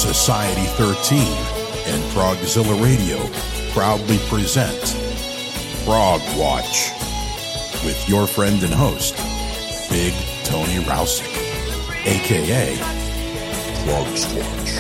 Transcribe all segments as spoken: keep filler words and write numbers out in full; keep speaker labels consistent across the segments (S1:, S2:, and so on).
S1: Society thirteen and Frogzilla Radio proudly present Frog Watch with your friend and host, Big Tony Rousick, aka Frog Watch.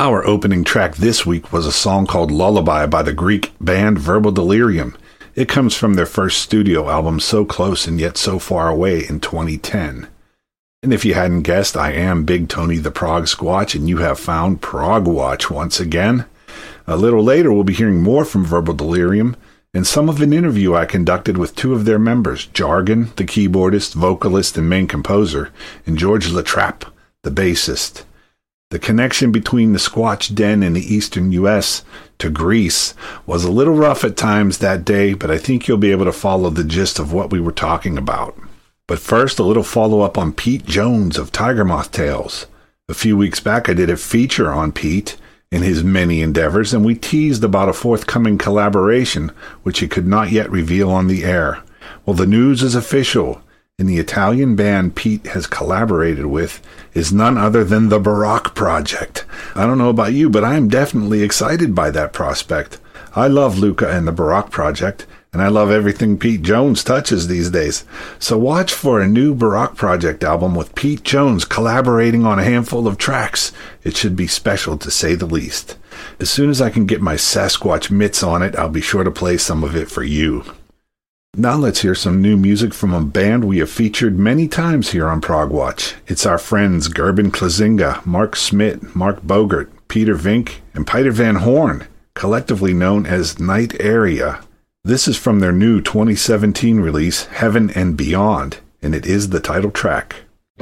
S2: Our opening track this week was a song called Lullaby by the Greek band Verbal Delirium. It comes from their first studio album, So Close and Yet So Far Away, in twenty ten. And if you hadn't guessed, I am Big Tony the Prog Squatch, and you have found Prog Watch once again. A little later, we'll be hearing more from Verbal Delirium, and some of an interview I conducted with two of their members, Jargon, the keyboardist, vocalist, and main composer, and George Latrappe, the bassist. The connection between the Squatch Den in the eastern U S to Greece was a little rough at times that day, but I think you'll be able to follow the gist of what we were talking about. But first, a little follow-up on Pete Jones of Tiger Moth Tales. A few weeks back, I did a feature on Pete in his many endeavors, and we teased about a forthcoming collaboration, which he could not yet reveal on the air. Well, the news is official, and the Italian band Pete has collaborated with is none other than the Baroque Project. I don't know about you, but I am definitely excited by that prospect. I love Luca and the Baroque Project, and I love everything Pete Jones touches these days. So watch for a new Baroque Project album with Pete Jones collaborating on a handful of tracks. It should be special, to say the least. As soon as I can get my Sasquatch mitts on it, I'll be sure to play some of it for you. Now let's hear some new music from a band we have featured many times here on Prog Watch. It's our friends Gerben Klazinga, Mark Smith, Mark Bogert, Peter Vink, and Peter Van Horn, collectively known as Night Area. This is from their new twenty seventeen release, Heaven and Beyond, and it is the title track.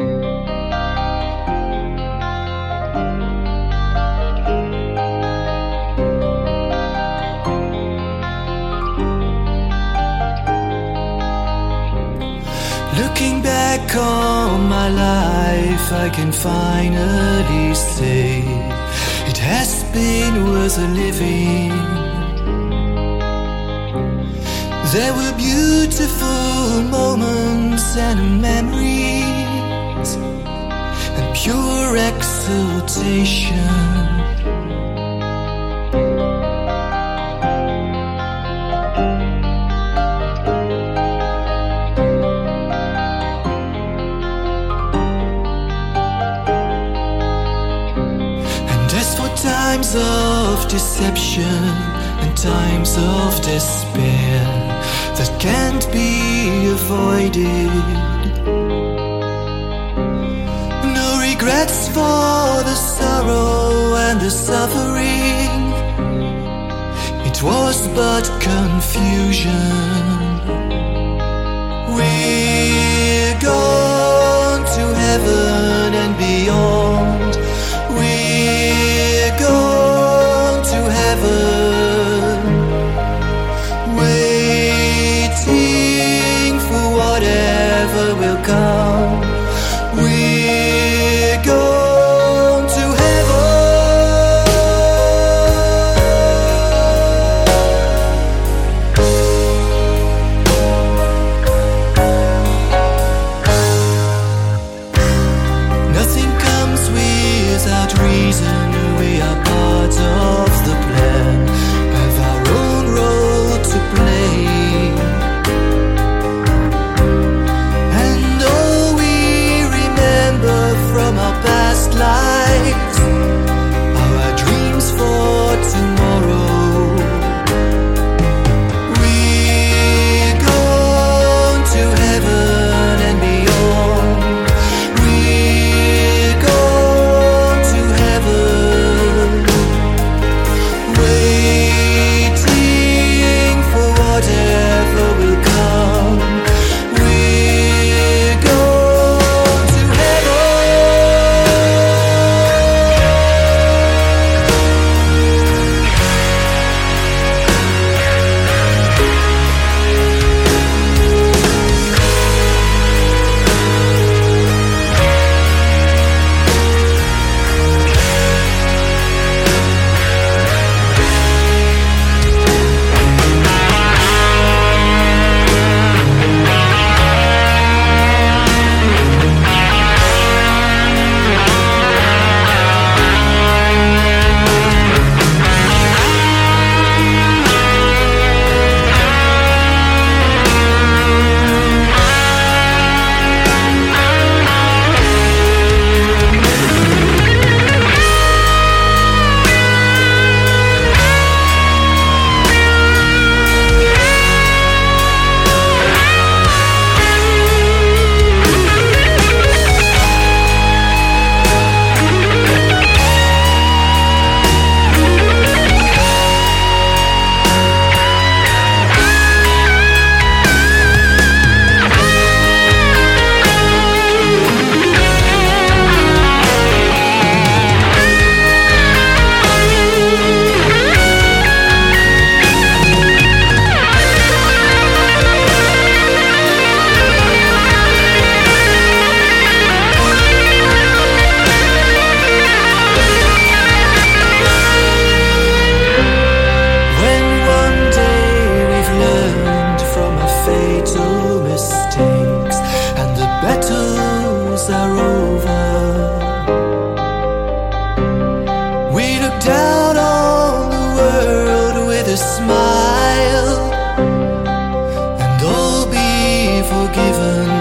S3: Looking back on my life, I can finally say it has been worth a living. There were beautiful moments and memories and pure exultation. Times of deception and times of despair that can't be avoided. No regrets for the sorrow and the suffering. It was but confusion. We're gone to heaven and beyond. We're gone to heaven, waiting for whatever will come. We're gone to heaven. Nothing comes without reason. We are part of the plan, have our own role to play, and all forgiven.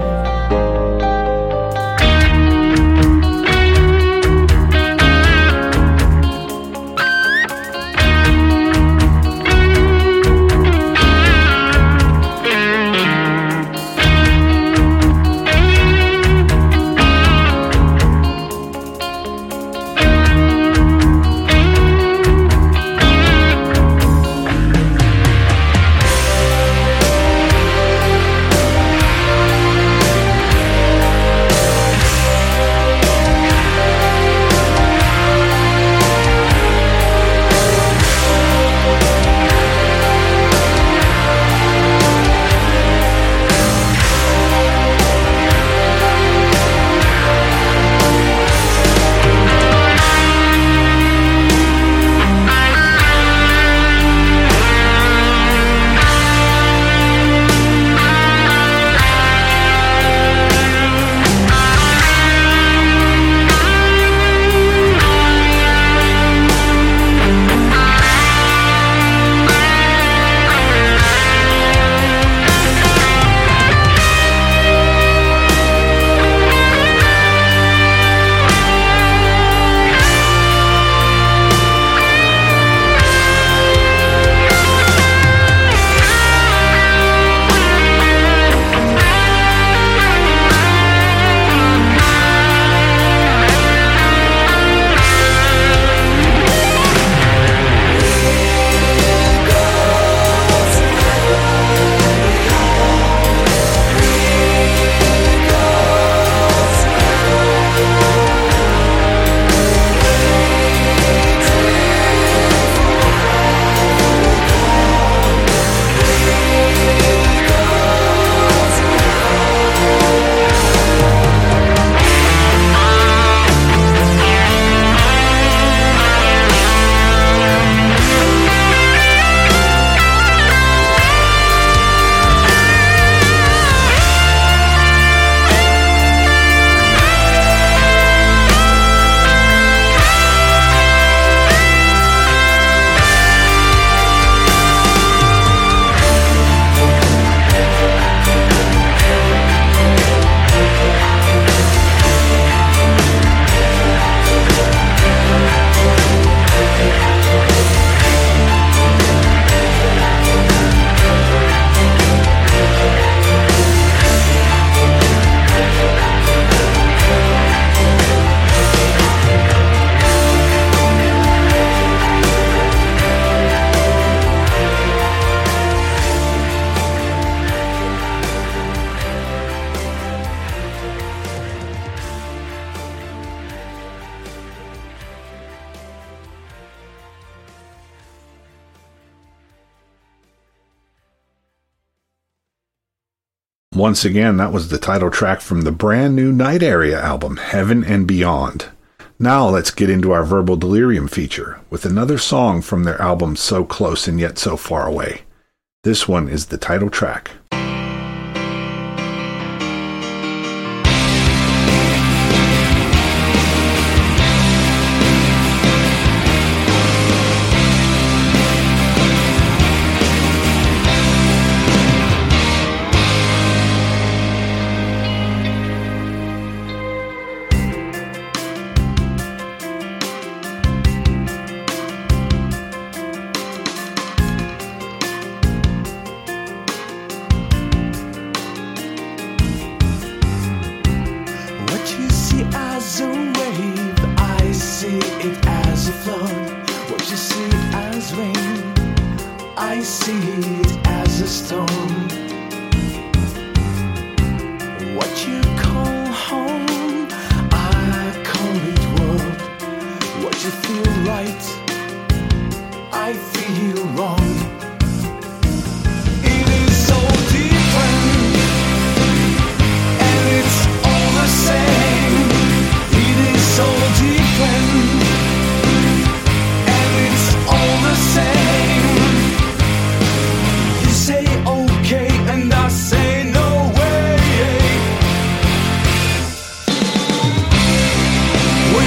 S2: Once again, that was the title track from the brand new Night Area album, Heaven and Beyond. Now let's get into our Verbal Delirium feature with another song from their album So Close and Yet So Far Away. This one is the title track.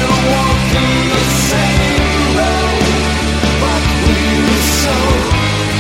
S3: Same road, but we're so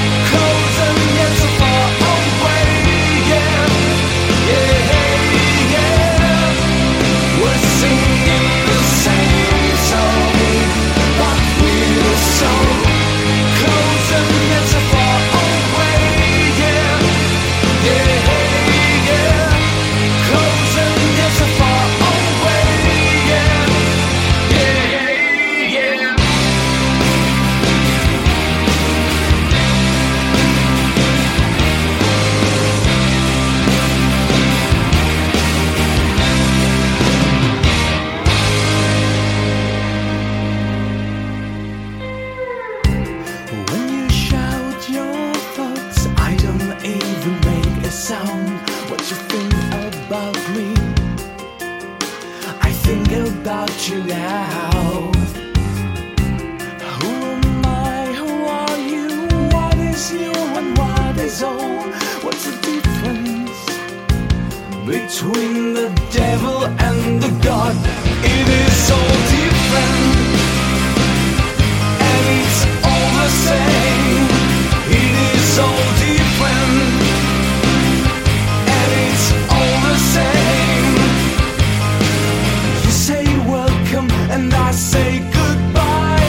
S3: want you now. Who am I? Who are you? What is new and what is old? What's the difference between the devil and the God? It is all different, and it's all the same. It is all different, and it's all the same. You say welcome, and I say goodbye.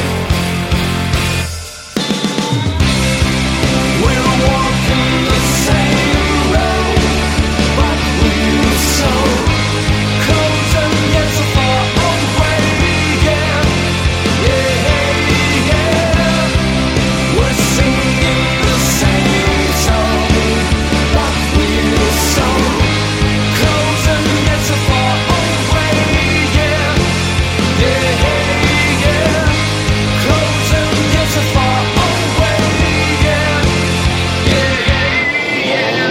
S3: We're walking the same road, but we're so close and yet so far away. Yeah, yeah, yeah. We're singing the same song, but we're so close and yet so far away. Yeah, yeah, yeah. Close and yet so far away. Yeah, yeah, yeah.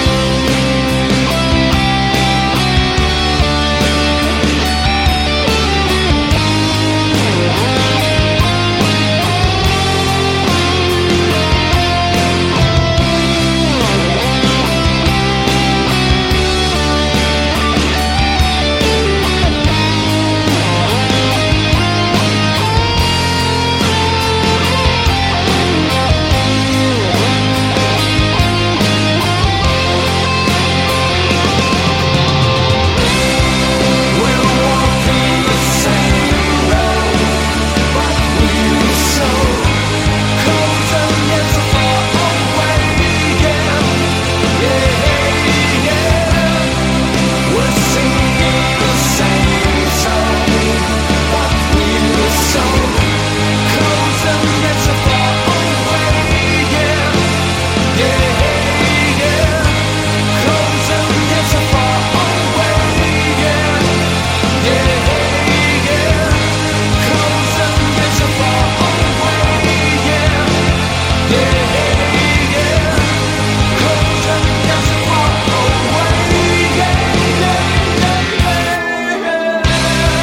S3: We're walking the same road, but we're so close and yet so far away. Yeah, yeah, yeah. We're singing the same song, but we're so close and yet so far away. Yeah, yeah, yeah. Close and yet so far away. Yeah, yeah, yeah. Close and yet so far away. Yeah, yeah, yeah. Close and yet so far away. Yeah, yeah, yeah.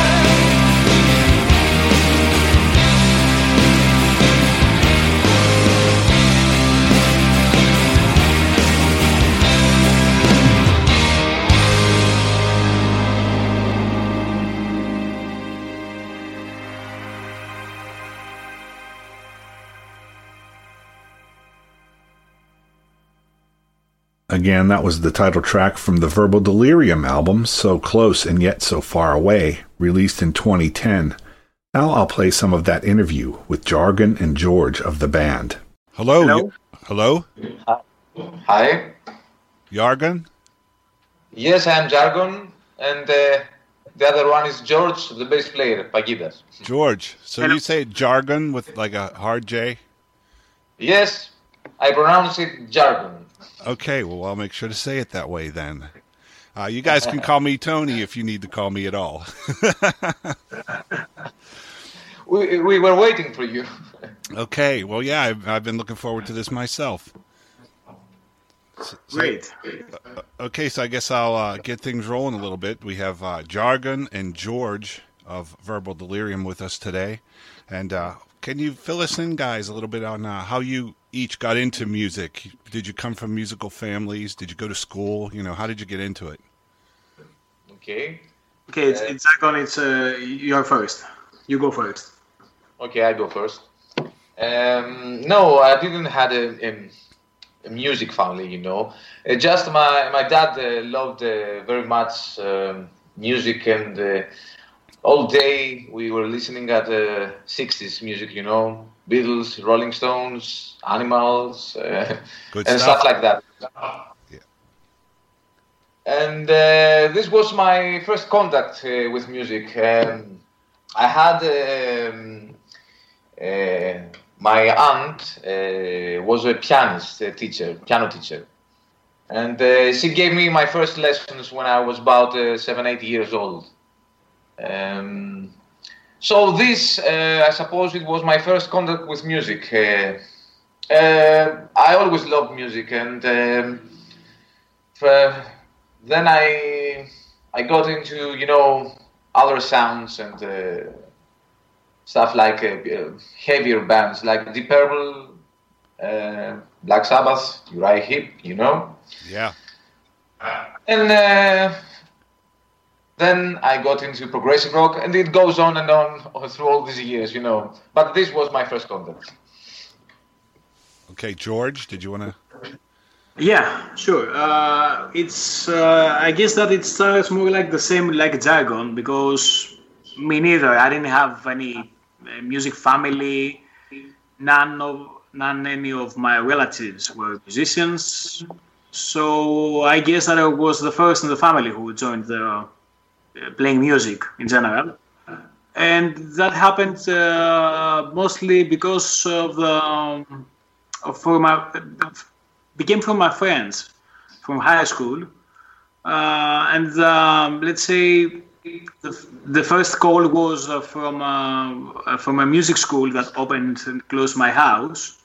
S2: Again, that was the title track from the Verbal Delirium album, So Close and Yet So Far Away, released in twenty ten. Now I'll play some of that interview with Jargon and George of the band.
S1: Hello.
S4: Hello.
S1: y- Hello.
S4: Hi.
S1: Jargon.
S4: Yes, I'm Jargon, and uh, the other one is George, the bass player, Pagidas.
S1: George. So
S4: Hello.
S1: you say jargon with like a hard J?
S4: Yes, I pronounce it Jargon.
S1: Okay, well, I'll make sure to say it that way then. Uh, you guys can call me Tony if you need to call me at all.
S4: We we were waiting for you.
S1: Okay, well, yeah, I've, I've been looking forward to this myself. So- so-
S5: Great.
S1: Okay, so I guess I'll uh, get things rolling a little bit. We have uh, Jargon and George of Verbal Delirium with us today. And uh, can you fill us in, guys, a little bit on uh, how you each got into music? Did you come from musical families? Did you go to school? You know, how did you get into it?
S4: Okay.
S5: Okay, it's, it's Zagon, it's uh, you're first. You go first.
S4: Okay, I go first. Um, no, I didn't have a, a, a music family, you know. Uh, just my my dad uh, loved uh, very much um, music, and uh, all day we were listening at uh, sixties music, you know, Beatles, Rolling Stones, Animals, uh,
S1: Good
S4: and
S1: stuff.
S4: stuff like that.
S1: Yeah.
S4: And uh, this was my first contact uh, with music. Um, I had um, uh, my aunt uh, was a pianist a teacher, piano teacher, and uh, she gave me my first lessons when I was about uh, seven, eight years old. Um, so this, uh, I suppose, it was my first contact with music. Uh, uh, I always loved music, and um, for, then I I got into, you know, other sounds and uh, stuff like uh, heavier bands like Deep Purple, uh, Black Sabbath, Uriah Heep, you know.
S1: Yeah.
S4: And uh, then I got into progressive rock, and it goes on and on through all these years, you know. But this was my first contact.
S1: Okay, George, did you want to?
S5: Yeah, sure. Uh, it's uh, I guess that it starts more like the same like Jargon, because me neither. I didn't have any uh, music family. None of none any of my relatives were musicians. So I guess that I was the first in the family who joined the uh, playing music in general, and that happened uh, mostly because of the um, of for my. became from my friends from high school, uh, and um, let's say the, the first call was uh, from uh, from a music school that opened close to my house,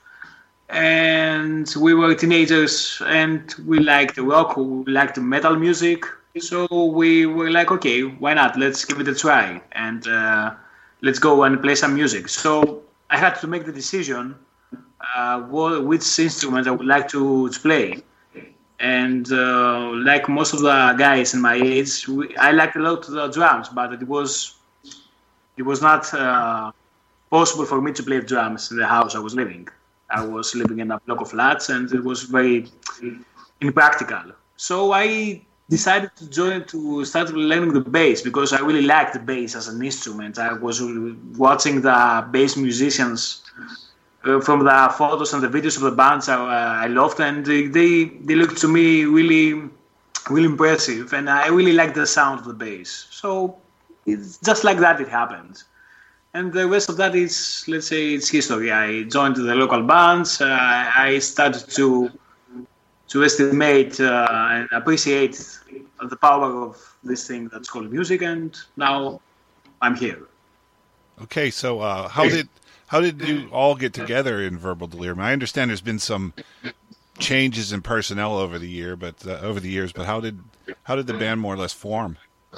S5: and we were teenagers and we liked rock, we liked metal music, so we were like, okay, why not? Let's give it a try and uh, let's go and play some music. So I had to make the decision. Uh, which instrument I would like to, to play, and uh, like most of the guys in my age, we, I liked a lot the drums, but it was it was not uh, possible for me to play drums in the house I was living. I was living in a block of flats, and it was very impractical. So I decided to join to start learning the bass because I really liked the bass as an instrument. I was watching the bass musicians. Uh, from the photos and the videos of the bands I, uh, I loved, and they, they they looked to me really really impressive, and I really liked the sound of the bass. So it's just like that it happened, and the rest of that is, let's say, it's history. I joined the local bands. Uh, I started to to estimate uh, and appreciate the power of this thing that's called music, and now I'm here.
S1: Okay, so uh, how did How did you all get together in Verbal Delirium? I understand there's been some changes in personnel over the year, but uh, over the years. But how did how did the band more or less form?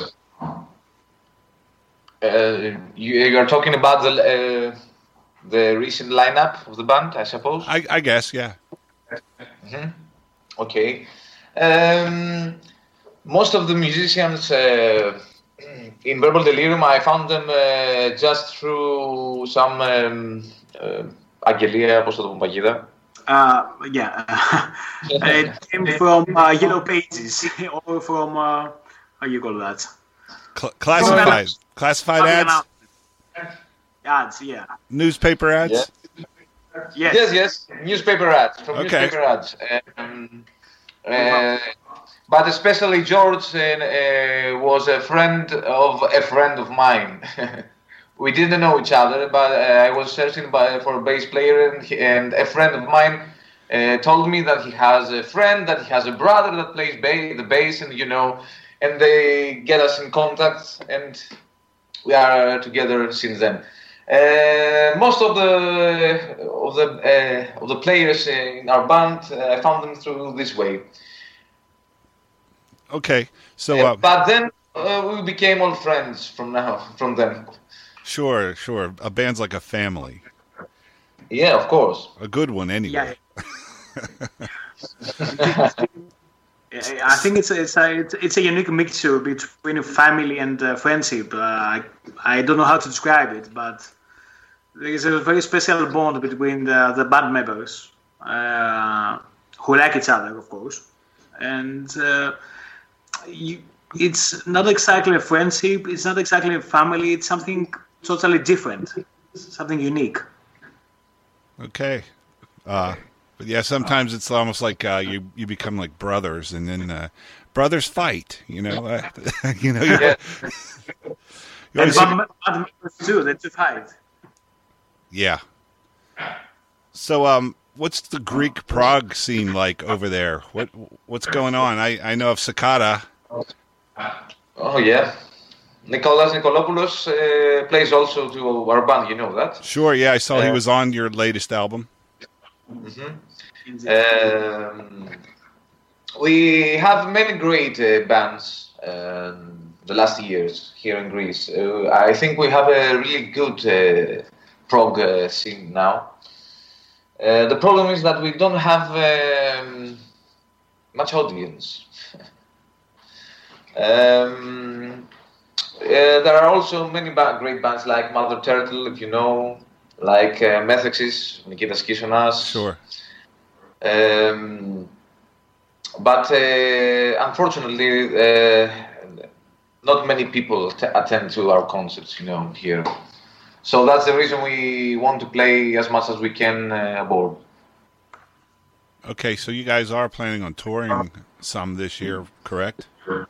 S4: Uh, you, you're talking about the uh, the recent lineup of the band, I suppose.
S1: I, I guess, yeah.
S4: Mm-hmm. Okay. Um, most of the musicians. Uh, In Verbal Delirium, I found them uh, just through some um, uh, αγγελία, πώς θα το πούμε, παγίδα.
S5: Uh, yeah, it came from uh, Yellow Pages or from uh, how you call that?
S1: Cl- classified, classified ads.
S5: Ads, yeah.
S1: Newspaper ads.
S4: Yeah.
S5: Yes.
S4: yes, yes, newspaper ads from
S1: Okay.
S4: newspaper ads. Um, uh, But especially George uh, uh, was a friend of a friend of mine. We didn't know each other, but uh, I was searching by, for a bass player, and, he, and a friend of mine uh, told me that he has a friend, that he has a brother that plays ba- the bass, and you know, and they get us in contact, and we are together since then. Uh, most of the of the uh, of the players in our band, uh, I found them through this way.
S1: Okay, so
S4: Uh,
S1: uh,
S4: but then uh, we became all friends from now, from them.
S1: sure, sure. A band's like a family,
S4: Yeah, of course.
S1: a good one anyway.
S5: I think it's a, it's a it's a unique mixture between family and uh, friendship. Uh, I I don't know how to describe it, but there is a very special bond between the, the band members uh, who like each other, of course, and. Uh, You, it's not exactly a friendship, it's not exactly a family, it's something totally different, something unique.
S1: Okay, uh, but yeah, sometimes it's almost like uh, you you become like brothers, and then uh, brothers fight. You know, uh, you know.
S4: Yeah.
S1: You
S5: And
S1: always-
S5: band band members too, they do fight.
S1: yeah. So, um, what's the Greek prog scene like over there? What what's going on? I, I know of Cicada.
S4: Oh yeah, Nicolas Nikolopoulos uh, plays also to our band. You know that.
S1: Sure, yeah, I saw he
S4: Yeah.
S1: was on your latest album.
S4: Um, we have many great uh, bands. Um, the last years here in Greece. Uh, I think we have a really good uh, prog uh, scene now. Uh, the problem is that we don't have um, much audience. um, uh, there are also many ba- great bands like Mother Turtle, if you know, like uh, Methexis, Nikita Skisonas.
S1: Sure.
S4: Um, but uh, unfortunately, uh, not many people t- attend to our concerts, you know, here. So that's the reason we want to play as much as we can uh, aboard.
S1: Okay, so you guys are planning on touring some this year, correct?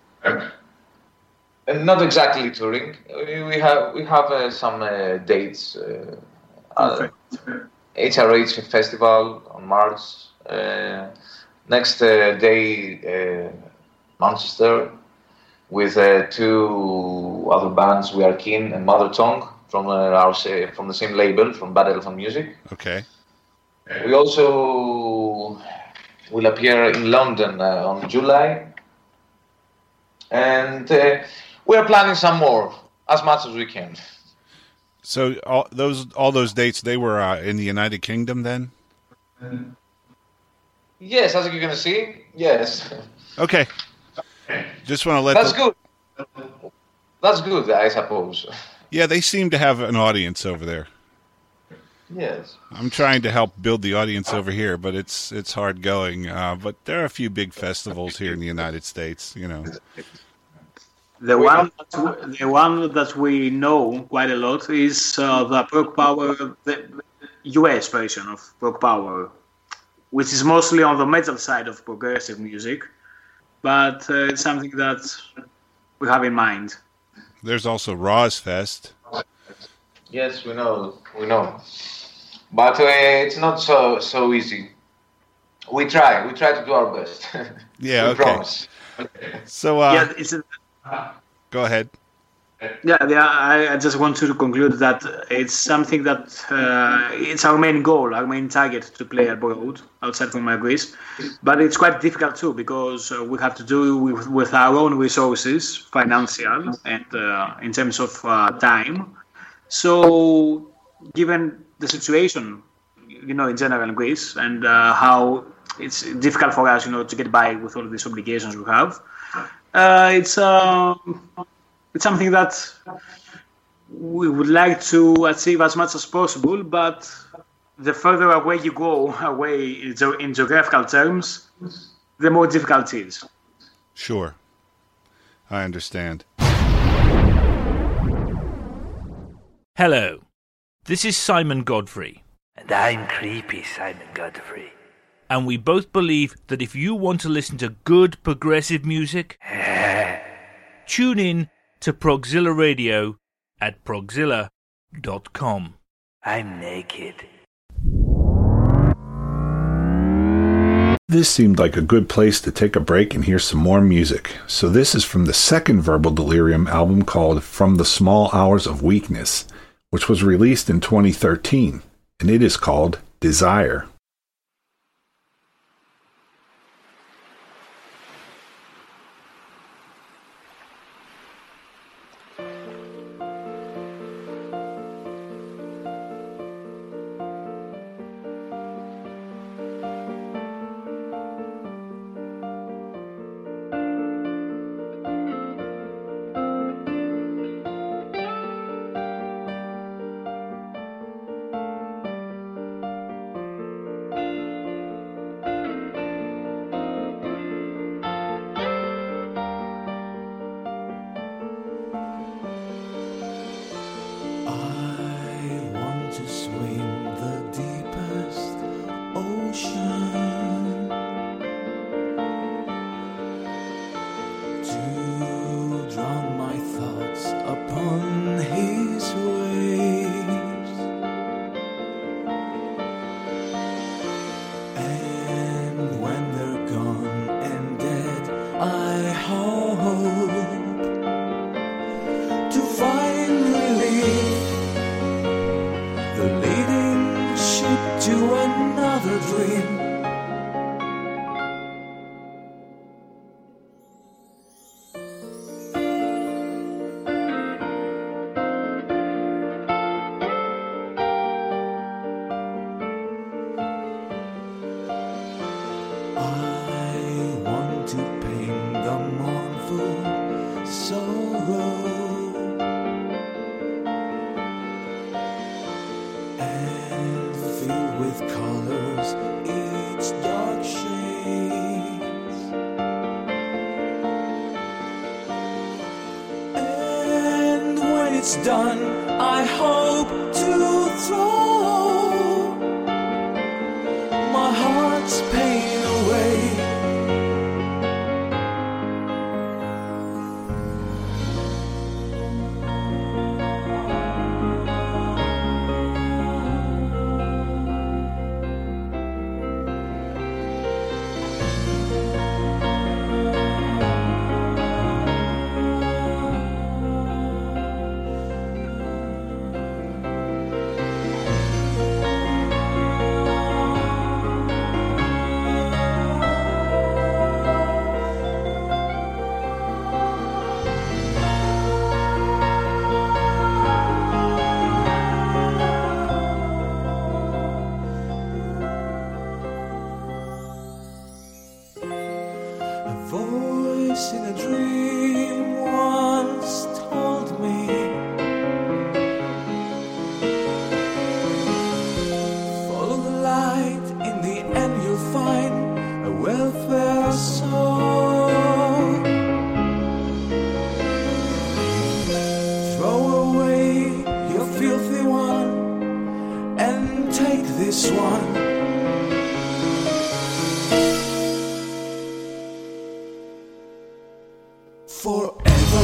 S4: And not exactly touring. We, we have we have uh, some uh, dates. Uh, uh, H R H Festival on March. Uh, next uh, day, uh, Manchester, with uh, two other bands, We Are Keen and Mother Tongue, from uh, our from the same label, from Bad Elephant Music.
S1: Okay.
S4: We also will appear in London uh, on July, and uh, we are planning some more, as much as we can.
S1: So all those all those dates, they were uh, in the United Kingdom then?
S4: Yes, as you're gonna see, yes.
S1: Okay. Just want to let
S4: That's
S1: the-
S4: good. That's good, I suppose.
S1: Yeah, they seem to have an audience over there.
S4: Yes.
S1: I'm trying to help build the audience over here, but it's it's hard going. Uh, but there are a few big festivals here in the United States, you know.
S5: The one, that, the one that we know quite a lot is uh, the Prog Power, the U S version of Prog Power, which is mostly on the metal side of progressive music, but uh, it's something that we have in mind.
S1: There's also Rozfest.
S4: Yes, we know. We know. But uh, it's not so so easy. We try. We try to do our best.
S1: Yeah,
S4: we
S1: okay.
S4: promise.
S1: So uh,
S5: yeah, it's a,
S1: go ahead.
S5: yeah, yeah. I, I just want to conclude that it's something that uh, it's our main goal, our main target to play abroad, outside from Greece. But it's quite difficult too because uh, we have to do with, with our own resources, financial and uh, in terms of uh, time. So, given the situation, you know, in general in Greece, and uh, how it's difficult for us, you know, to get by with all these obligations we have, uh, it's uh, it's something that we would like to achieve as much as possible. But the further away you go, away in ge- in geographical terms, the more difficult it is.
S1: Sure. I understand.
S6: Hello, this is Simon Godfrey,
S7: And I'm creepy Simon Godfrey.
S6: and we both believe that if you want to listen to good progressive music, tune in to Progzilla Radio at progzilla dot com.
S7: I'm naked.
S2: This seemed like a good place to take a break and hear some more music. So this is from the second Verbal Delirium album called From the Small Hours of Weakness, which was released in twenty thirteen, and it is called Desire.
S3: it's done, I hope to throw my heart's pain away. Voice in a dream once told me, follow the light, in the end you'll find a welfare song. Throw away your filthy one and take this one. Forever.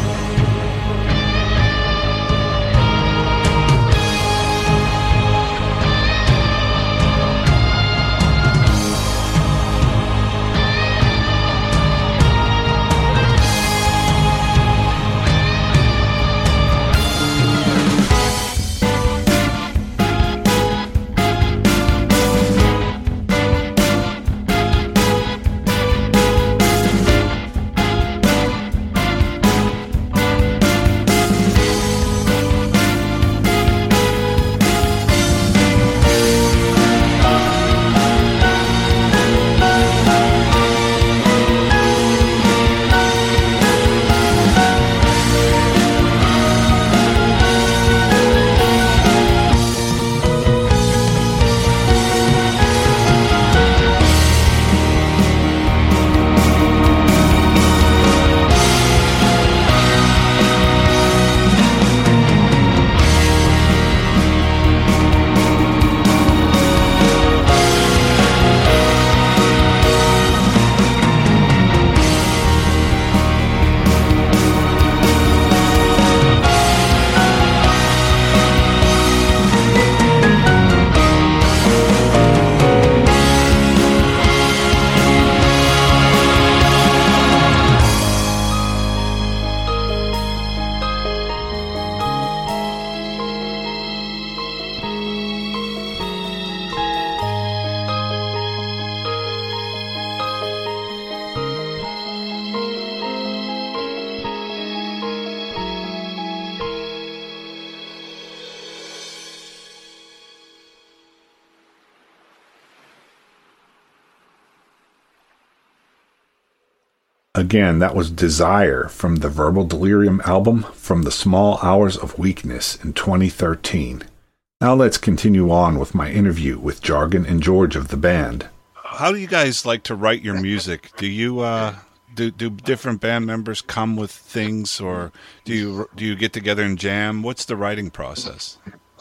S2: Again, that was Desire from the Verbal Delirium album From the Small Hours of Weakness in twenty thirteen. Now let's continue on with my interview with Jargon and George of the band.
S1: How do you guys like to write your music? Do you uh, do do different band members come with things, or do you do you get together and jam? What's the writing process?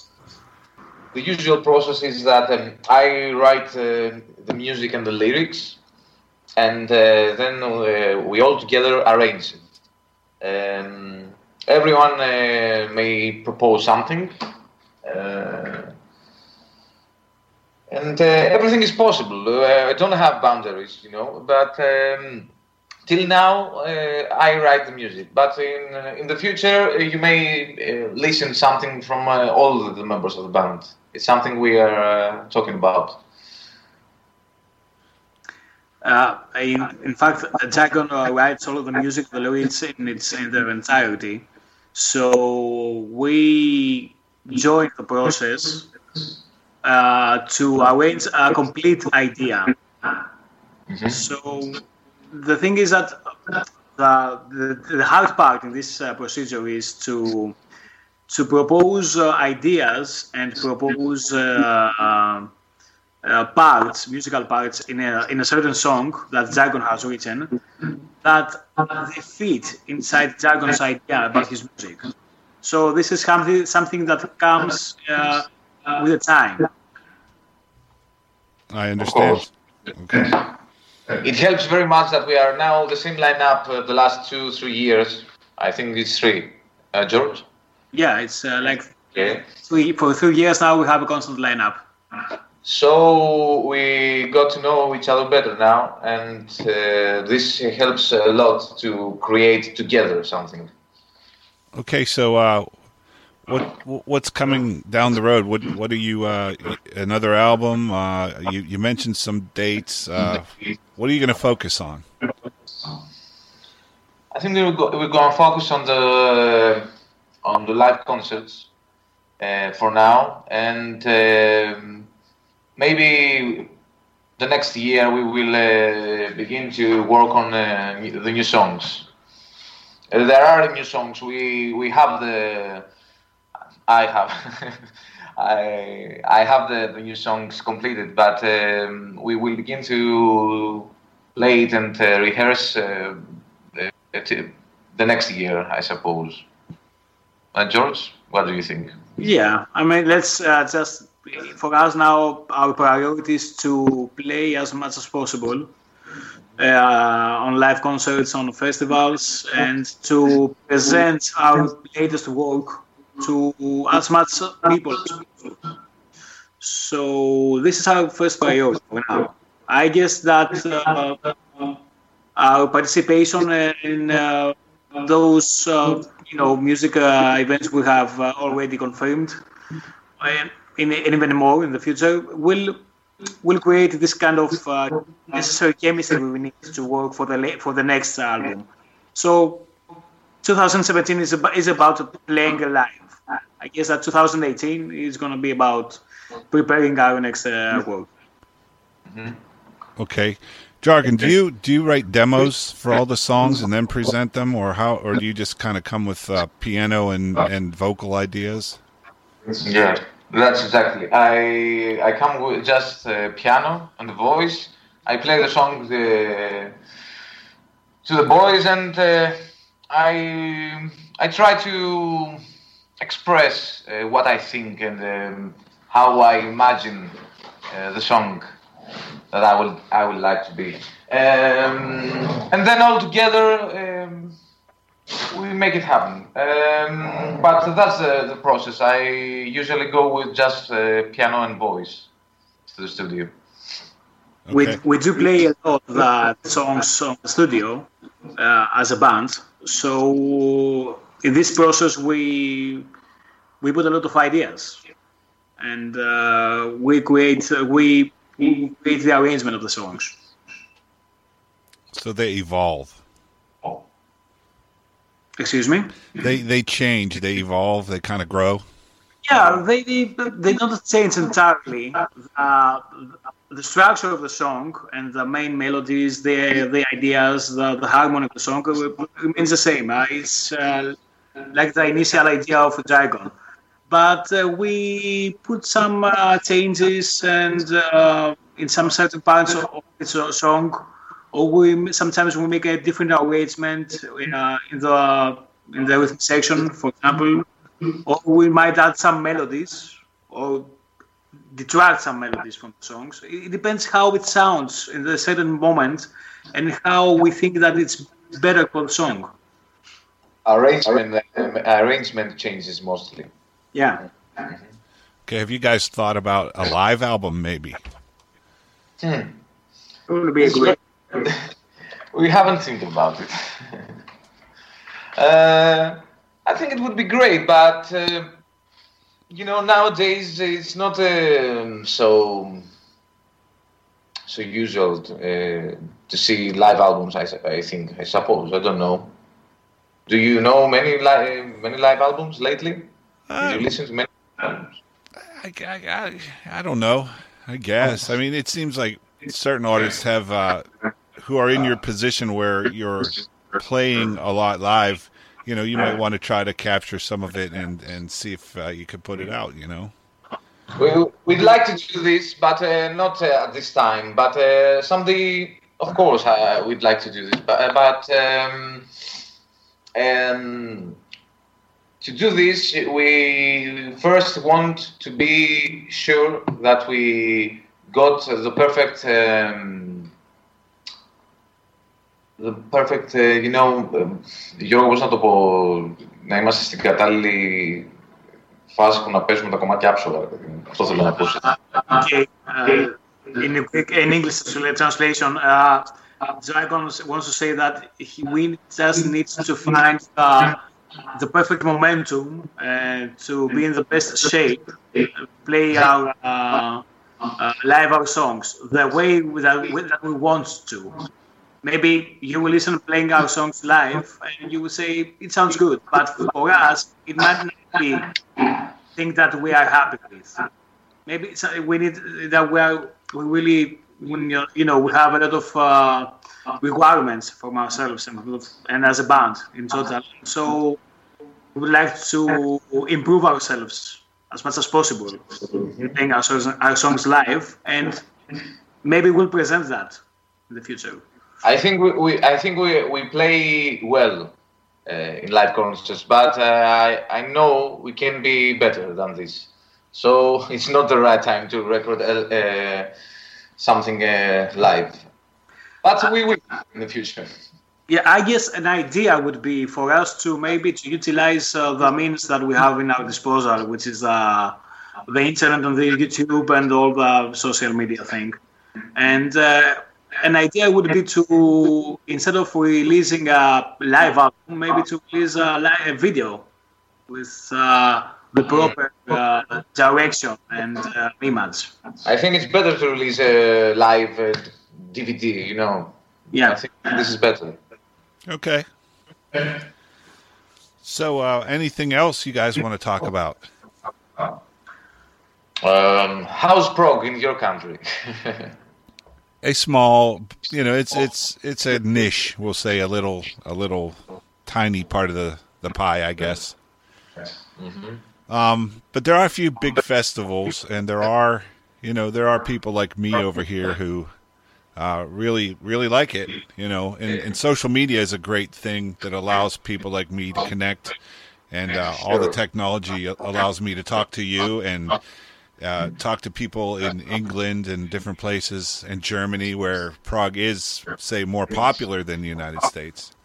S4: The usual process is that um, I write uh, the music and the lyrics, and uh, then uh, we all together arrange it. Um, everyone uh, may propose something, uh, and uh, everything is possible. Uh, I don't have boundaries, you know, but um, till now uh, I write the music. But in uh, in the future, uh, you may uh, listen something from uh, all the members of the band. It's something we are uh, talking about.
S5: Uh, in, in fact, Jargon uh, writes all of the music, the lyrics in its in their entirety. So we joined the process uh, to arrange a complete idea. Mm-hmm. So the thing is that the, the, the hard part in this uh, procedure is to to propose uh, ideas and propose uh, uh, uh, parts, musical parts in a in a certain song that Jargon has written, that they fit inside Jargon's idea about his music. So this is something something that comes uh, with the time.
S1: I understand. Okay.
S4: It helps very much that we are now the same lineup uh, the last two, three years. I think it's three. Uh, George?
S5: Yeah, it's uh, like
S4: Okay.
S5: three, for three years now we have a constant lineup.
S4: So we got to know each other better now, and uh, this helps a lot to create together something.
S1: Okay, so uh, what what's coming down the road? What what are you? Uh, another album? Uh, you you mentioned some dates. Uh, what are you going to focus on?
S4: I think we're go- we're going to focus on the on the live concerts uh, for now, and um maybe the next year we will uh, begin to work on uh, the new songs. Uh, there are new songs. We we have the. I have. I I have the, the new songs completed, but um, we will begin to play it and uh, rehearse uh, uh, the next year, I suppose. Uh, George, what do you think?
S5: Yeah, I mean, let's uh, just, for us now, our priority is to play as much as possible uh, on live concerts, on festivals, and to present our latest work to as much people as possible. So this is our first priority for now. I guess that uh, our participation in uh, those uh, you know music uh, events we have uh, already confirmed, and, in, and even more in the future, will will create this kind of uh, necessary chemistry we need to work for the la- for the next album. So twenty seventeen is about, is about playing live. I guess that twenty eighteen is going to be about preparing our next uh, work.
S4: Mm-hmm.
S1: Okay, Jargon, do you do you write demos for all the songs and then present them, or how, or do you just kind of come with uh, piano and, and vocal ideas?
S4: Yeah, that's exactly. I I come with just uh, piano and voice. I play the song the, to the boys, and uh, I I try to express uh, what I think and um, how I imagine uh, the song that I would I would like to be, um, and then all together um, we make it happen. Um, but that's the, the process. I usually go with just uh, piano and voice to the studio.
S1: Okay.
S5: We we do play a lot of uh, songs on the studio uh, as a band. So in this process, we we put a lot of ideas, and uh, we create uh, we, we create the arrangement of the songs.
S1: So they evolve.
S5: Excuse me.
S1: They they change. They evolve. They kind of grow.
S5: Yeah, they they, they don't change entirely. Uh, the structure of the song and the main melodies, the the ideas, the, the harmony of the song remains the same. Uh, it's uh, like the initial idea of Jargon, but uh, we put some uh, changes and uh, in some certain parts of the song, or we sometimes we make a different arrangement in, uh, in the in the rhythm section, for example. Or we might add some melodies or detract some melodies from the songs. It depends how it sounds in a certain moment and how we think that it's better for the song.
S4: Arrangement um, arrangement changes mostly.
S5: Yeah.
S1: Okay, have you guys thought about a live album maybe?
S4: Hmm.
S5: It would be a great.
S4: We haven't think about it. uh, I think it would be great, but uh, you know, nowadays it's not um, so so usual to, uh, to see live albums. I, I think, I suppose, I don't know. Do you know many li- many live albums lately?
S1: Uh,
S4: Did you listen to many albums?
S1: I, I, I, I don't know. I guess. I mean, it seems like certain artists have uh, who are in your position where you're playing a lot live. You know, you might want to try to capture some of it and, and see if uh, you could put it out, you know?
S4: We, we'd like to do this, but uh, not uh, at this time. But uh, someday, of course, uh, we'd like to do this. But, uh, but um, um, to do this, we first want to be sure that we got the perfect, um, the perfect, uh, you know, Γιώργο, πώς να το πω, να είμαστε στην κατάλληλη φάση που να παίζουμε τα κομμάτια άψογα. Αυτό θέλω να πω.
S5: Okay. Uh, in, a quick, in English translation, uh, Dragon wants to say that he, we just need to find uh, the perfect momentum uh, to be in the best shape, play our uh, uh, live our songs the way that we, that we want to. Maybe you will listen playing our songs live and you will say it sounds good, but for us it might not be thing that we are happy with. Maybe it's, we need that we are we really you know we have a lot of uh, requirements from ourselves and, and as a band in total. So we would like to improve ourselves as much as possible, playing our songs, our songs live, and maybe we'll present that in the future.
S4: I think we, we I think we we play well uh, in live concerts, but uh, I I know we can be better than this. So it's not the right time to record uh, uh, something uh, live, but we will in the future.
S5: Yeah, I guess an idea would be for us to maybe to utilize uh, the means that we have in our disposal, which is uh, the internet and the YouTube and all the social media thing. And uh, an idea would be to, instead of releasing a live album, maybe to release a, li- a video with uh, the proper uh, direction and uh, image.
S4: I think it's better to release a live uh, D V D, you know.
S5: Yeah.
S4: I think this is better.
S1: Okay. So, uh, anything else you guys want to talk about?
S4: Um, how's prog in your country?
S1: A small, you know, it's it's it's a niche. We'll say a little a little tiny part of the, the pie, I guess. Mm-hmm. Um, but there are a few big festivals, and there are, you know, there are people like me over here who uh, really really like it. You know, and, and social media is a great thing that allows people like me to connect, and uh, all the technology allows me to talk to you and. Uh, talk to people in England and different places, and Germany, where prog is, say, more popular than the United States.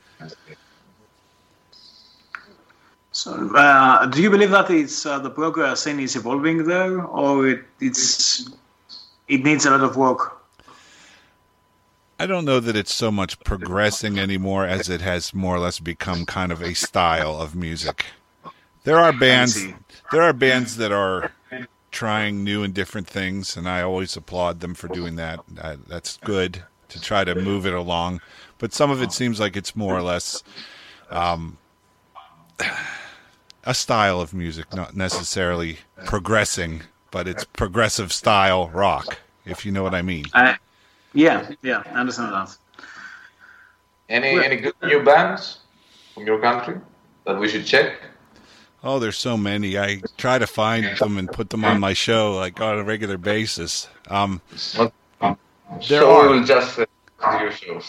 S5: So, uh, do you believe that it's uh, the prog scene is evolving there, or it, it's it needs a lot of work?
S1: I don't know that it's so much progressing anymore as it has more or less become kind of a style of music. There are bands. There are bands that are trying new and different things, and I always applaud them for doing that. Uh, that's good to try to move it along. But some of it seems like it's more or less um, a style of music, not necessarily progressing, but it's progressive style rock, if you know what I mean.
S5: I, yeah, yeah, I understand that.
S4: Any any good new bands from your country that we should check?
S1: Oh, there's so many. I try to find them and put them on my show like on a regular basis. Um,
S4: Not,
S1: there
S4: so
S1: are.
S4: we'll just uh, do your show.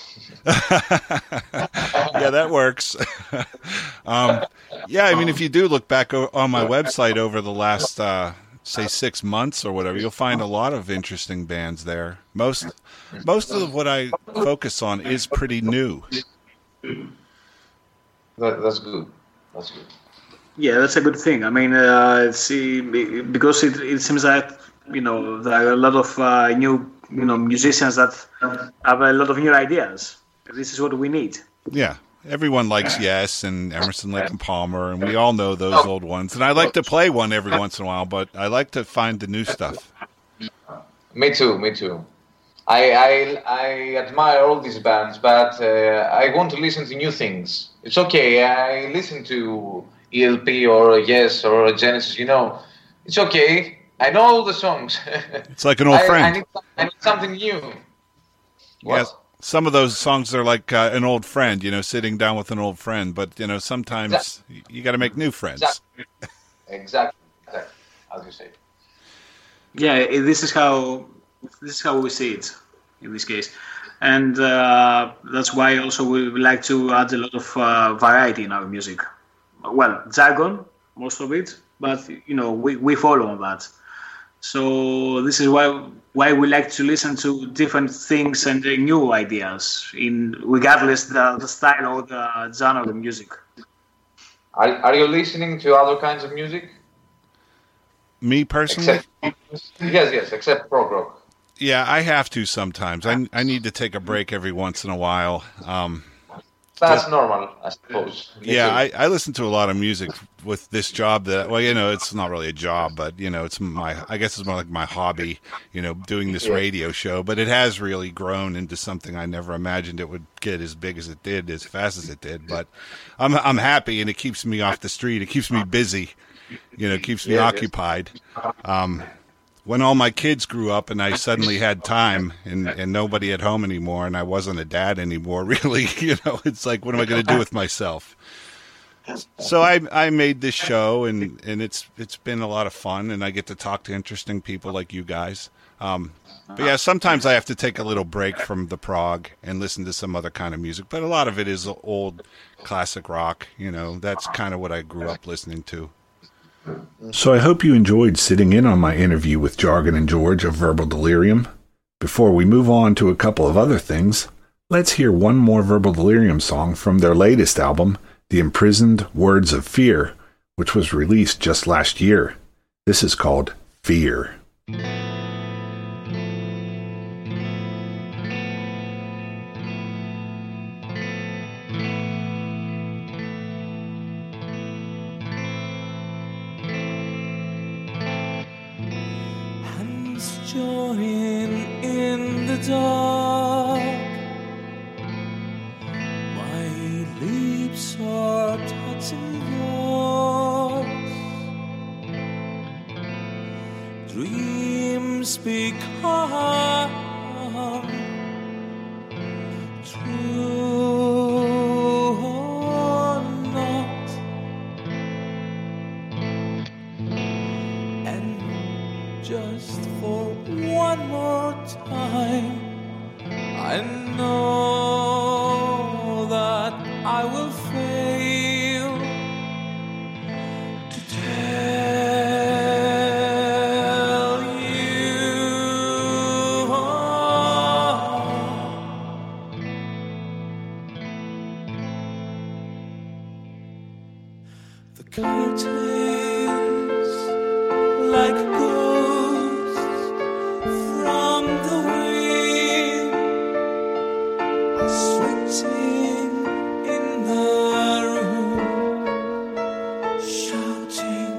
S1: Yeah, that works. um, yeah, I mean, if you do look back o- on my website over the last, uh, say, six months or whatever, you'll find a lot of interesting bands there. Most, most of what I focus on is pretty new.
S4: That, that's good. That's good.
S5: Yeah, that's a good thing. I mean, uh, see, because it, it seems that you know there are a lot of uh, new you know musicians that have a lot of new ideas. This is what we need.
S1: Yeah, everyone likes Yes and Emerson, Lake and Palmer, and we all know those old ones. And I like to play one every once in a while, but I like to find the new stuff.
S4: Me too. Me too. I I, I admire all these bands, but uh, I want to listen to new things. It's okay. I listen to E L P or Yes or Genesis, you know, it's okay. I know all the songs.
S1: It's like an old
S4: I,
S1: friend.
S4: I need, I need something new.
S1: Yes, some of those songs are like uh, an old friend, you know, sitting down with an old friend. But you know, sometimes exactly. you got to make new friends.
S4: Exactly. exactly, exactly, as you say.
S5: Yeah, this is how this is how we see it in this case, and uh, that's why also we like to add a lot of uh, variety in our music. Well, Dragon most of it, but you know we, we follow on that. So this is why why we like to listen to different things and uh, new ideas, in regardless the, the style or the genre of the music.
S4: Are, are you listening to other kinds of music?
S1: Me personally?
S4: Except, yes, yes, except prog rock.
S1: Yeah, I have to sometimes. I, I need to take a break every once in a while. Um,
S4: That's normal, I suppose. Me
S1: yeah,
S4: too.
S1: I, I listen to a lot of music with this job that, well, you know, it's not really a job, but, you know, it's my, I guess it's more like my hobby, you know, doing this
S4: Yeah.
S1: radio show. But it has really grown into something I never imagined it would get as big as it did, as fast as it did. But I'm I'm happy, and it keeps me off the street. It keeps me busy, you know, it keeps me
S4: Yeah, yes.
S1: occupied. Um, when all my kids grew up and I suddenly had time and, and nobody at home anymore and I wasn't a dad anymore, really, you know, it's like, what am I going to do with myself? So I I made this show, and, and it's it's been a lot of fun, and I get to talk to interesting people like you guys. Um, but yeah, sometimes I have to take a little break from the prog and listen to some other kind of music. But a lot of it is old classic rock, you know, that's kind of what I grew up listening to.
S2: So I hope you enjoyed sitting in on my interview with Jargon and George of Verbal Delirium. Before we move on to a couple of other things, let's hear one more Verbal Delirium song from their latest album, The Imprisoned Words of Fear, which was released just last year. This is called Fear.
S3: Hands join in the dark. My lips are touching yours. Dreams become true or not. And just for one more time, I know that I will fail to tell you the curtains like ghosts from the wind are switching in the room, shouting.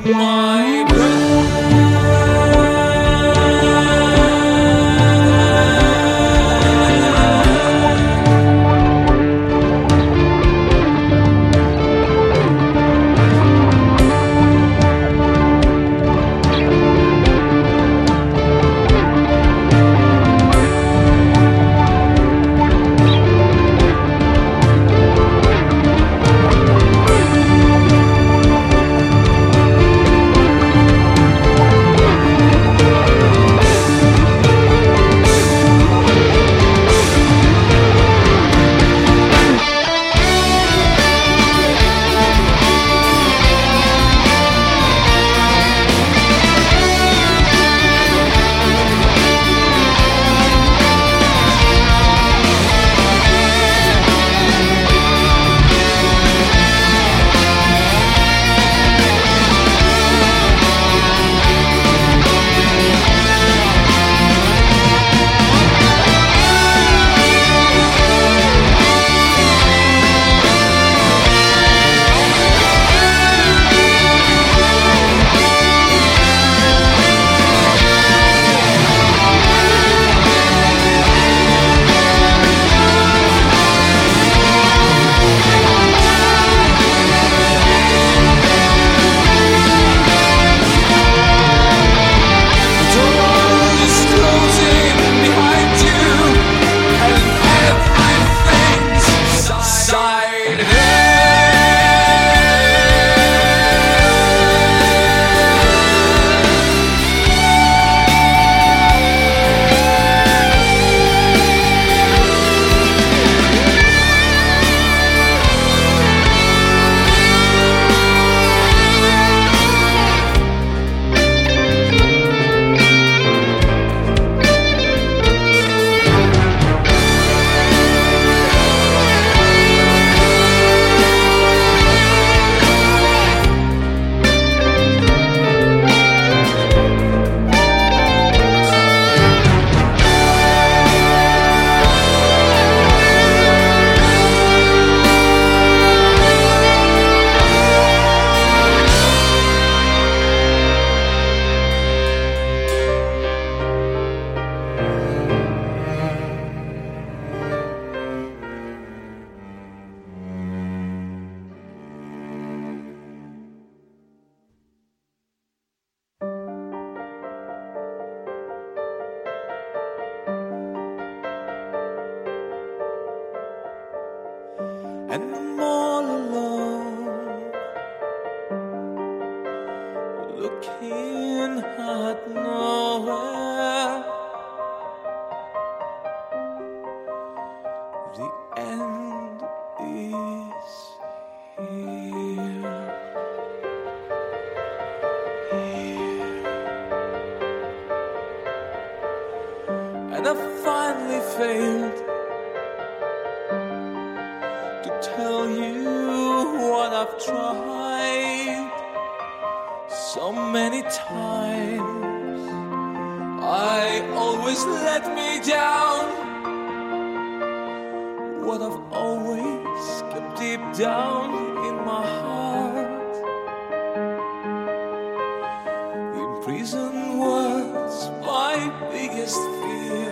S3: my breath. And I'm all alone, looking at nowhere. The end is here, here. And I finally failed to tell you what I've tried so many times. I always let me down. What I've always kept deep down in my heart. Imprisoned was my biggest fear.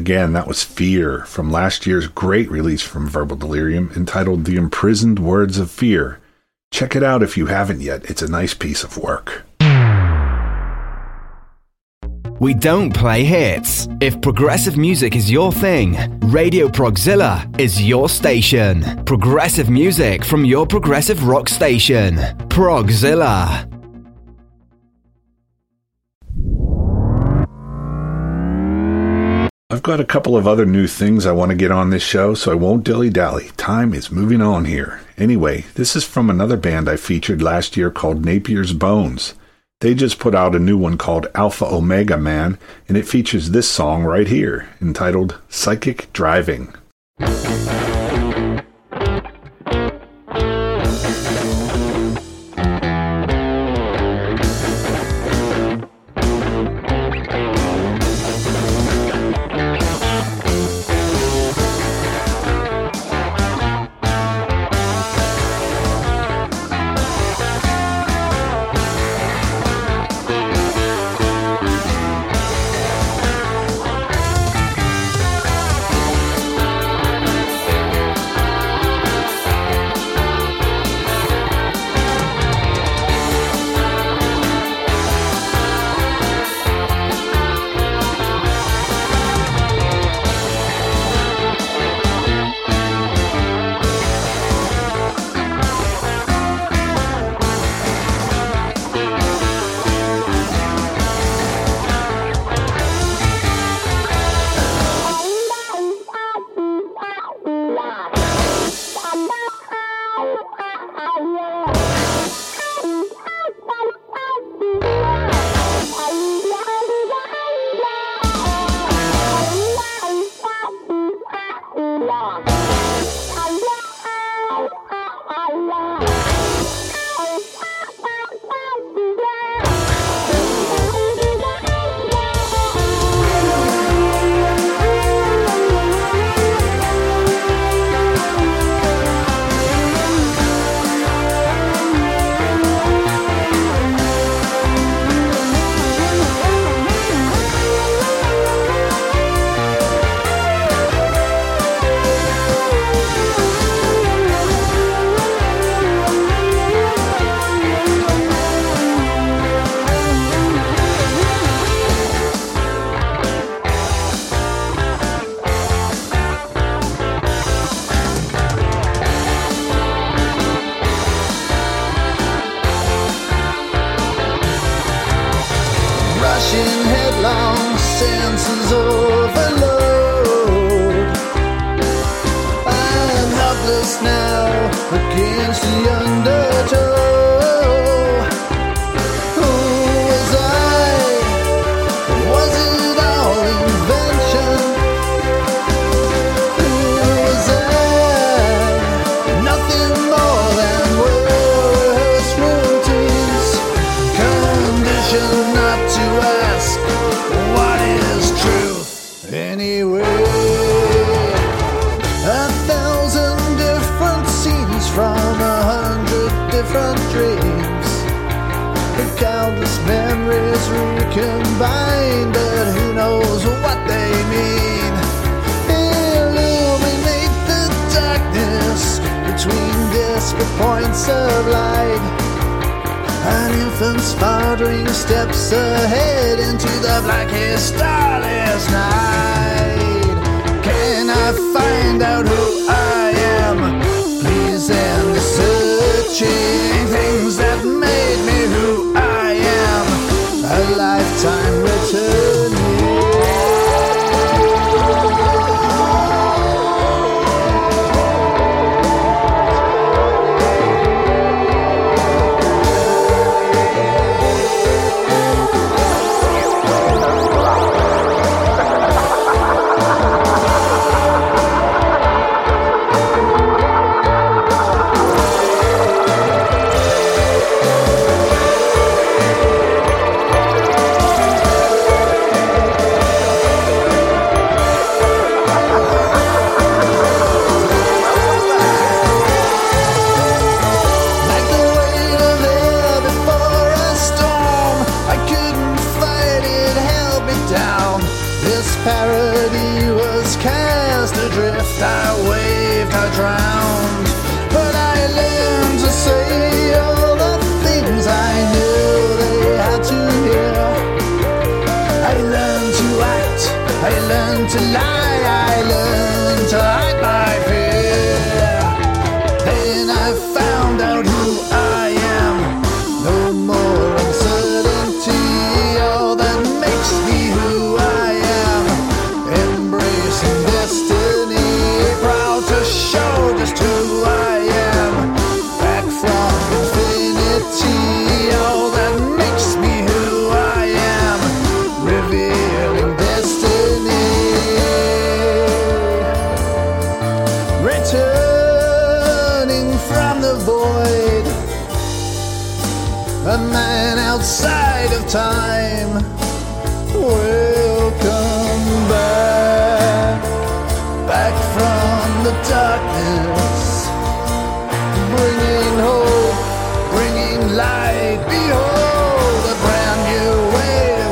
S2: again, that was Fear from last year's great release from Verbal Delirium entitled The Imprisoned Words of Fear. Check it out if you haven't yet. It's a nice piece of work.
S8: We don't play hits. If progressive music is your thing, Radio Progzilla is your station. Progressive music from your progressive rock station. Progzilla.
S2: I've got a couple of other new things I want to get on this show, so I won't dilly-dally. Time is moving on here. Anyway, this is from another band I featured last year called Napier's Bones. They just put out a new one called Alpha Omega Man, and it features this song right here, entitled Psychic Driving.
S3: Rushing headlong, senses overload. I'm helpless now against the undertow. Who was I? Was it all invention? Who was I? Nothing more than well-rehearsed routines, conditioned not to ask what is truth anyway. A thousand different scenes from a hundred different dreams, the countless memories recombined, but who knows what they mean. Illuminate the darkness between disparate points of light. An infant sputtering steps ahead into the blackest, starless night. Can I find out who I am? Please end the searching. Things that made me who I am. A lifetime returning. I waved, I drowned. But I learned to say all the things I knew they had to hear. I learned to act, I learned to lie, I learned to hide my fear. Then I found out who I am. No more uncertainty, all that makes me who I am. Embracing destiny, proud to show just who I am. Back from infinity, all that makes me who I am. Revealing destiny, returning from the void, a man outside of time. Welcome back, back from the darkness, bringing hope, bringing light. Behold, a brand new way of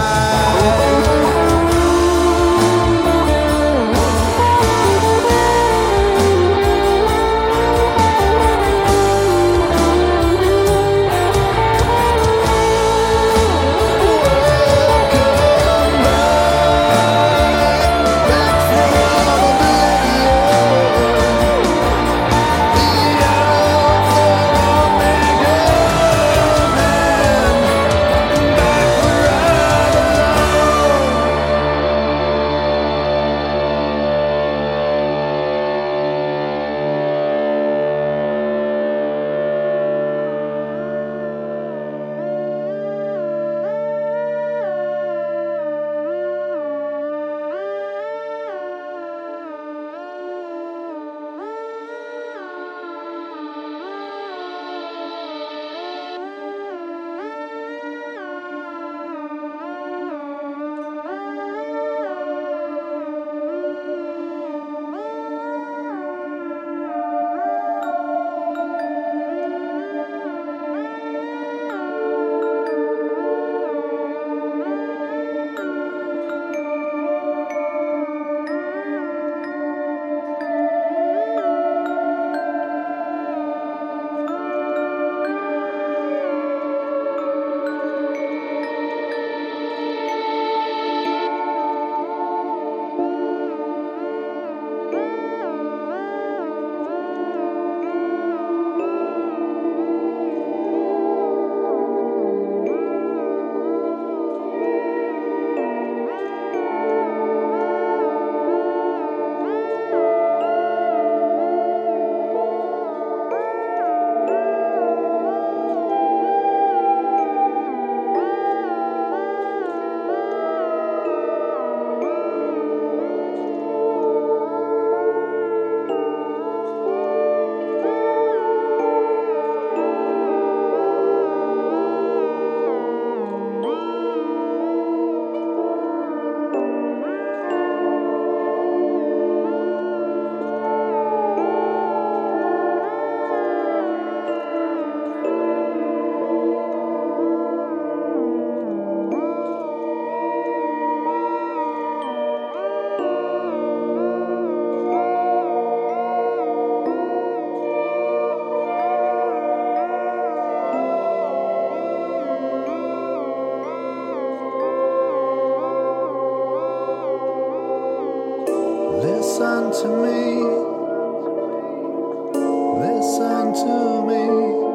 S3: Listen to me, listen to me.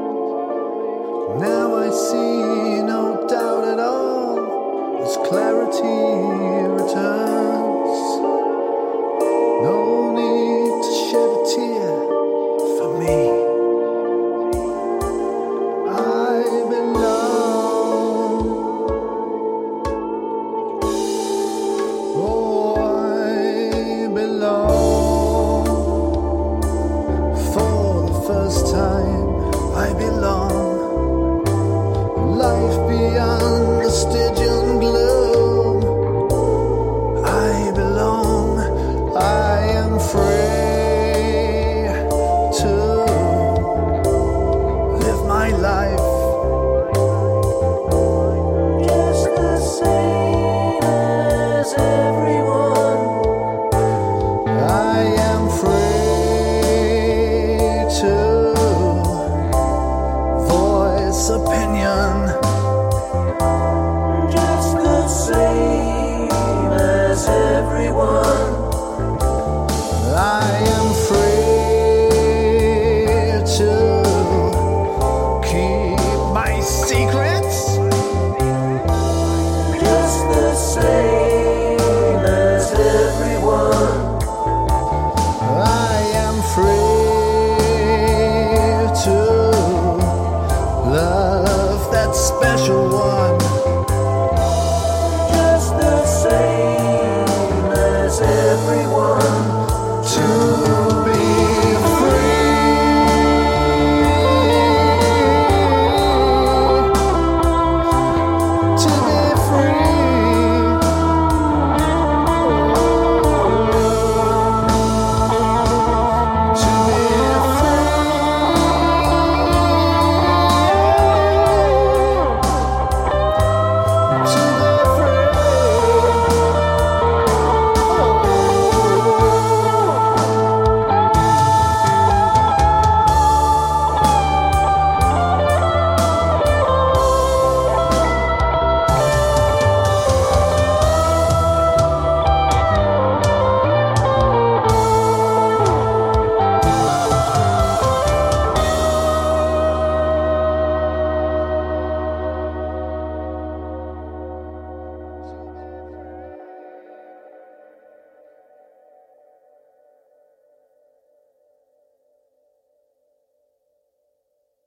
S3: Now I see no doubt at all as clarity returns. No need to shed a tear for me. I belong. Oh, I belong. For the first time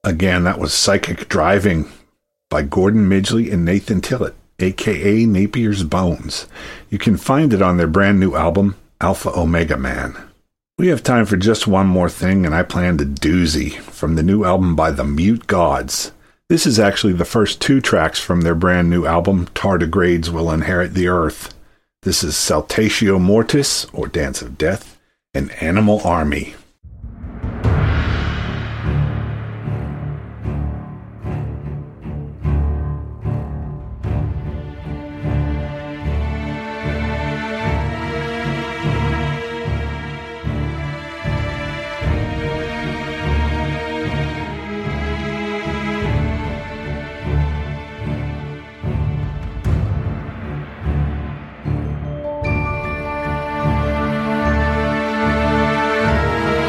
S2: Again, that was Psychic Driving by Gordon Midgley and Nathan Tillett, a k a. Napier's Bones. You can find it on their brand new album, Alpha Omega Man. We have time for just one more thing, and I planned a doozy from the new album by the Mute Gods. This is actually the first two tracks from their brand new album, Tardigrades Will Inherit the Earth. This is Saltatio Mortis, or Dance of Death, and Animal Army.
S3: Thank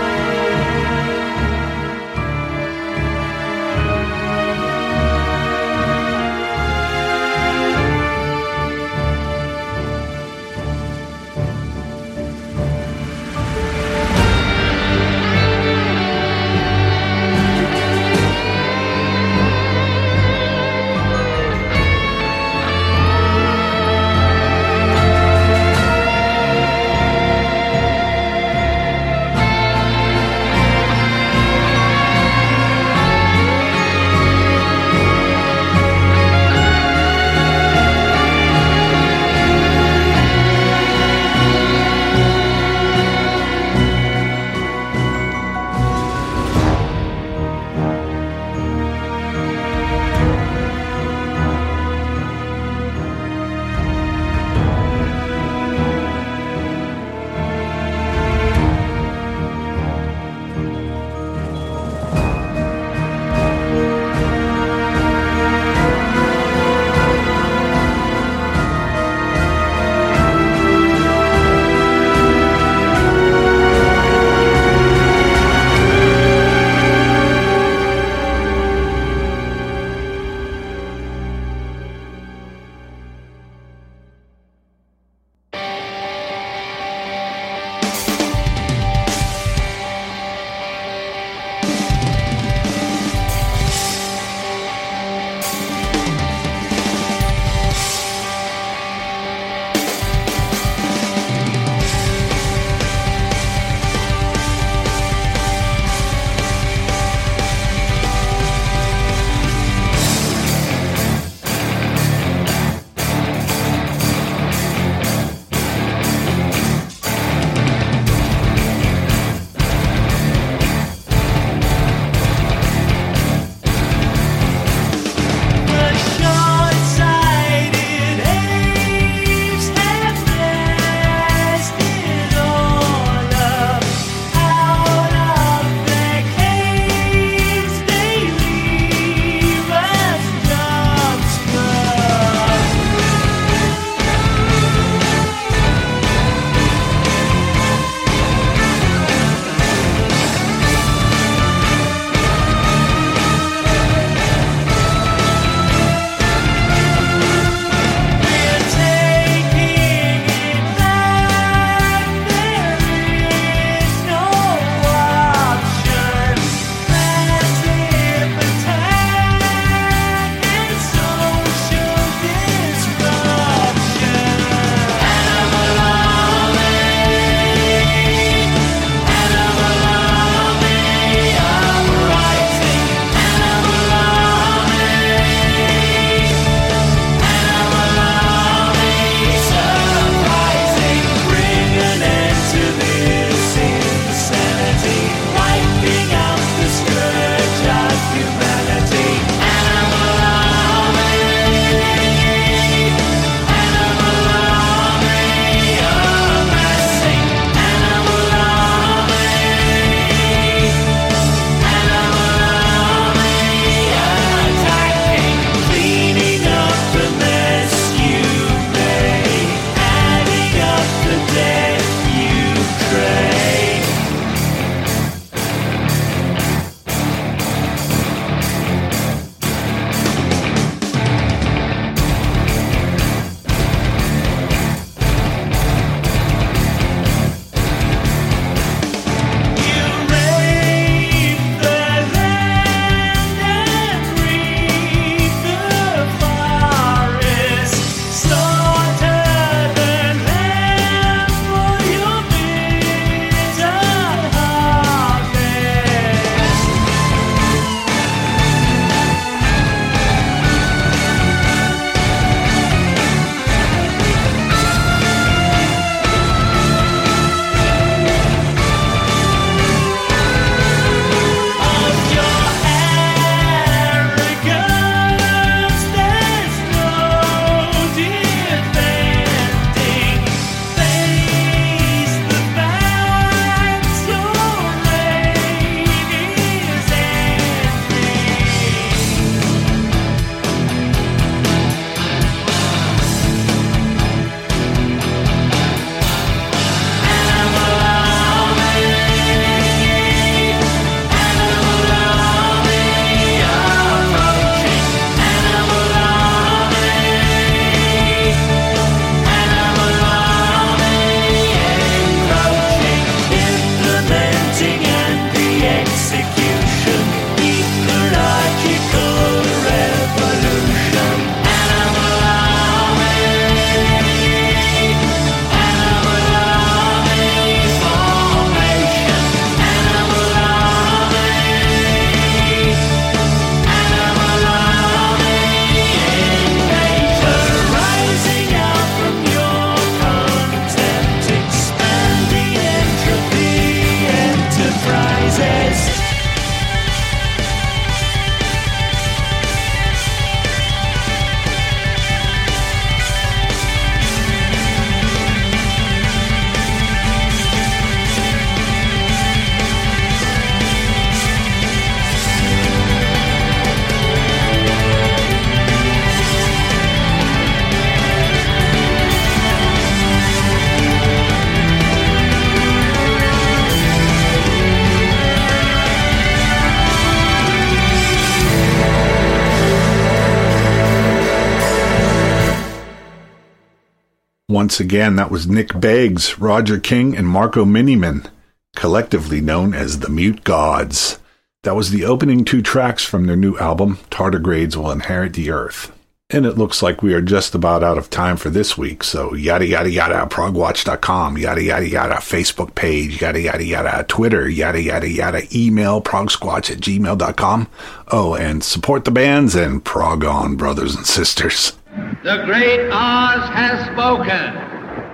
S2: Once again, that was Nick Beggs, Roger King, and Marco Miniman, collectively known as the Mute Gods. That was the opening two tracks from their new album, Tardigrades Will Inherit the Earth. And it looks like we are just about out of time for this week, so yada yada yada, progwatch dot com, yada yada yada, Facebook page, yada yada yada, Twitter, yada yada yada, email, progsquatch at gmail dot com. Oh, and support the bands and prog on, brothers and sisters.
S9: The great Oz has spoken.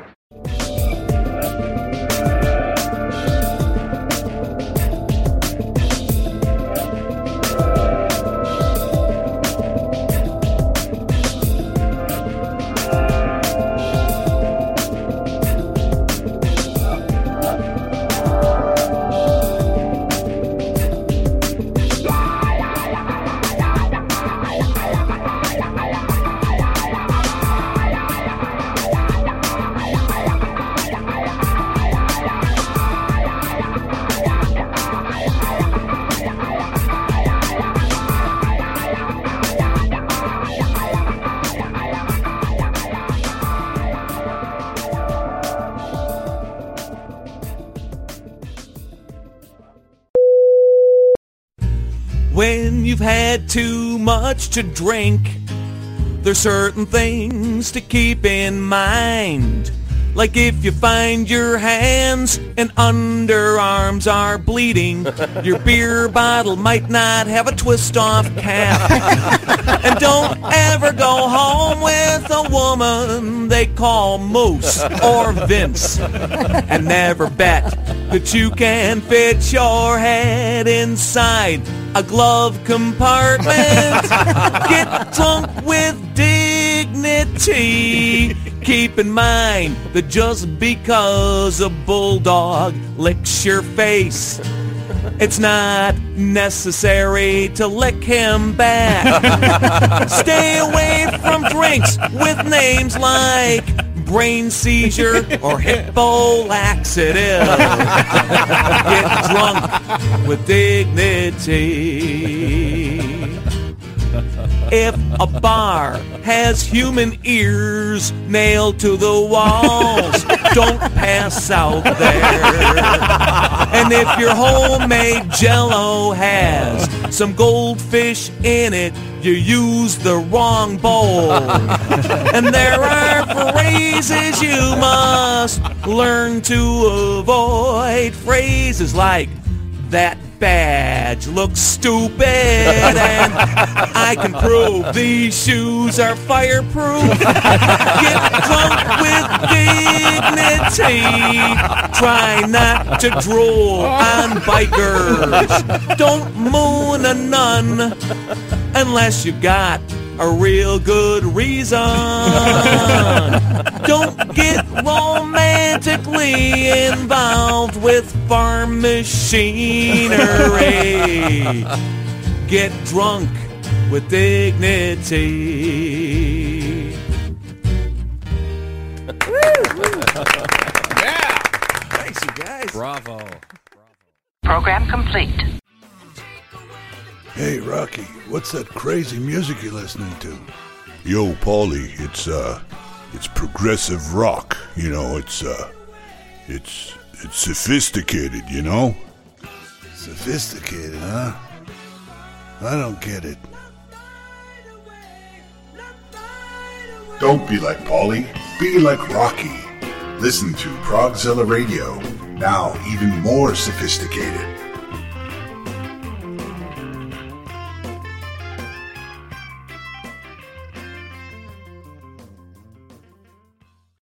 S10: When you've had too much to drink, there's certain things to keep in mind. Like if you find your hands and underarms are bleeding, your beer bottle might not have a twist-off cap. And don't ever go home with a woman they call Moose or Vince. And never bet that you can fit your head inside a glove compartment. Get drunk with dignity. Keep in mind that just because a bulldog licks your face, it's not necessary to lick him back. Stay away from drinks with names like brain seizure or hippo laxative. Get drunk with dignity. If a bar has human ears nailed to the walls, don't pass out there. And if your homemade Jell-O has some goldfish in it, you use the wrong bowl. And there are phrases you must learn to avoid. Phrases like, that badge looks stupid, and I can prove these shoes are fireproof. Get drunk with dignity. Try not to drool on bikers. Don't moon a nun unless you got a real good reason. Don't get romantically involved with farm machinery. Get drunk with dignity.
S11: Yeah!
S10: Thanks, you guys.
S11: Bravo.
S12: Program complete.
S13: Hey, Rocky, what's that crazy music you're listening to?
S14: Yo, Paulie, it's, uh, it's progressive rock, you know, it's, uh, it's, it's sophisticated, you know?
S13: Sophisticated, huh? I don't get it.
S2: Don't be like Paulie, be like Rocky. Listen to Progzilla Radio, now even more sophisticated.